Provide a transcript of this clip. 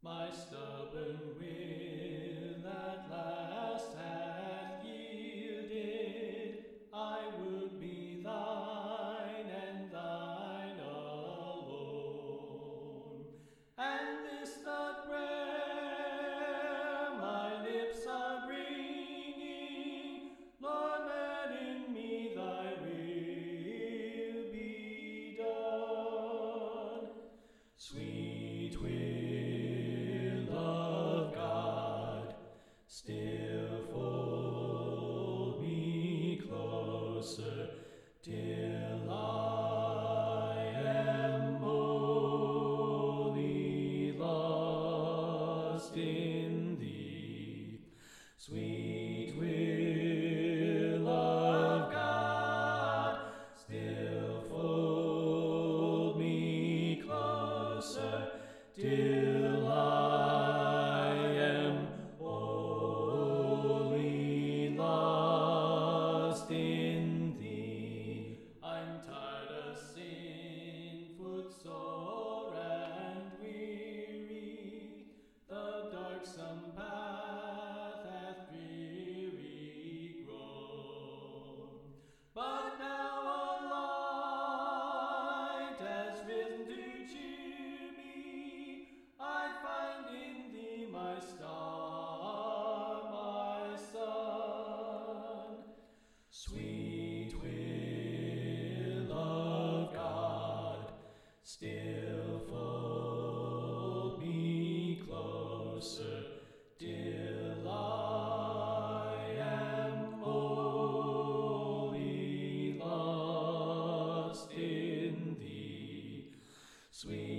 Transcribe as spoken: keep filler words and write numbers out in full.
My stubborn will at last hath yielded. I would be thine and thine alone. And this the prayer my lips are bringing, Lord, let in me thy will be done. Sweet will of God, still fold me closer till I am wholly lost in thee. Sweet will of God, still fold me closer till I am wholly lost in thee. I'm tired of sin, footsore and weary. The darksome path hath dreary grown. But now a light has risen to cheer me. I find in thee my star, my sun. Sweet will of God, still fold me closer till I am wholly lost in thee. Sweet